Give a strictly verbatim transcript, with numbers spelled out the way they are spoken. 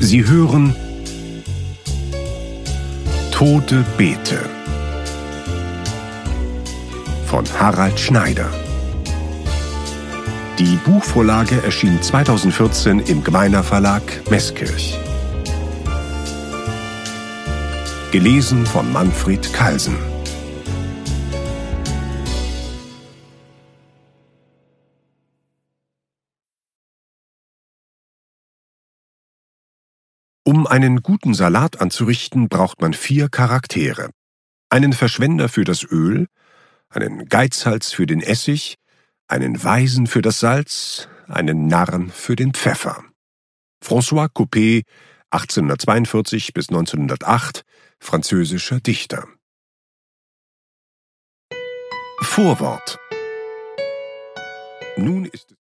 Sie hören Tote Beete von Harald Schneider. Die Buchvorlage erschien zweitausendvierzehn im Gmeiner Verlag Meßkirch. Gelesen von Manfred Kalsen. Um einen guten Salat anzurichten, braucht man vier Charaktere. Einen Verschwender für das Öl, einen Geizhals für den Essig, einen Weisen für das Salz, einen Narren für den Pfeffer. François Coppée, achtzehnhundertzweiundvierzig bis neunzehnhundertacht, französischer Dichter. Vorwort. Nun ist